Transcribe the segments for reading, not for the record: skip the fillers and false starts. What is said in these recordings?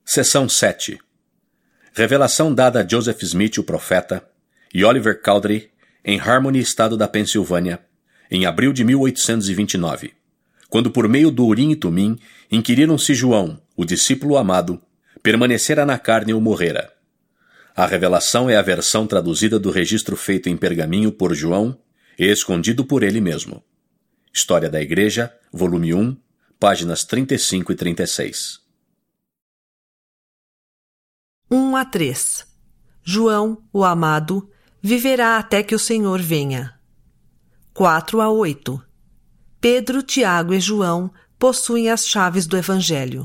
Seção 7. Revelação dada a Joseph Smith, o profeta, e Oliver Cowdery, em Harmony, estado da Pensilvânia, em abril de 1829, quando por meio do Urim e Tumim inquiriram se João, o discípulo amado, permanecera na carne ou morrera. A revelação é a versão traduzida do registro feito em pergaminho por João e escondido por ele mesmo. História da Igreja, volume 1, páginas 35 e 36. 1-3. João, o amado, viverá até que o Senhor venha. 4-8. Pedro, Tiago e João possuem as chaves do Evangelho.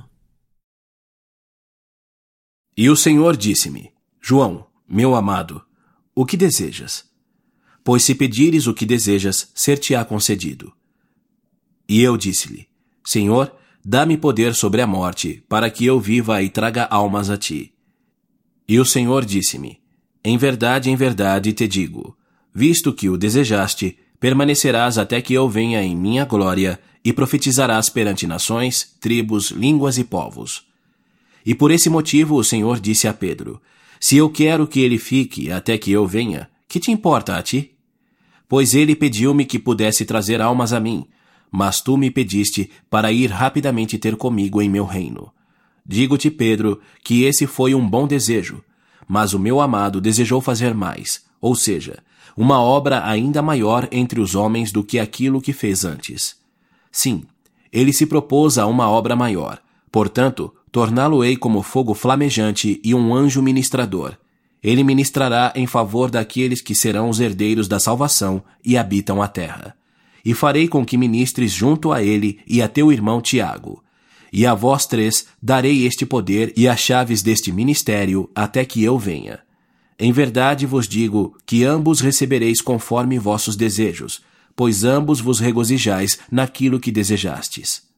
E o Senhor disse-me: João, meu amado, o que desejas? Pois se pedires o que desejas, ser-te-á concedido. E eu disse-lhe: Senhor, dá-me poder sobre a morte, para que eu viva e traga almas a ti. E o Senhor disse-me: em verdade te digo, visto que o desejaste, permanecerás até que eu venha em minha glória e profetizarás perante nações, tribos, línguas e povos. E por esse motivo o Senhor disse a Pedro: se eu quero que ele fique até que eu venha, que te importa a ti? Pois ele pediu-me que pudesse trazer almas a mim, mas tu me pediste para ir rapidamente ter comigo em meu reino. Digo-te, Pedro, que esse foi um bom desejo, mas o meu amado desejou fazer mais, ou seja, uma obra ainda maior entre os homens do que aquilo que fez antes. Sim, ele se propôs a uma obra maior, portanto, torná-lo-ei como fogo flamejante e um anjo ministrador. Ele ministrará em favor daqueles que serão os herdeiros da salvação e habitam a terra. E farei com que ministres junto a ele e a teu irmão Tiago. E a vós três darei este poder e as chaves deste ministério até que eu venha. Em verdade vos digo que ambos recebereis conforme vossos desejos, pois ambos vos regozijais naquilo que desejastes.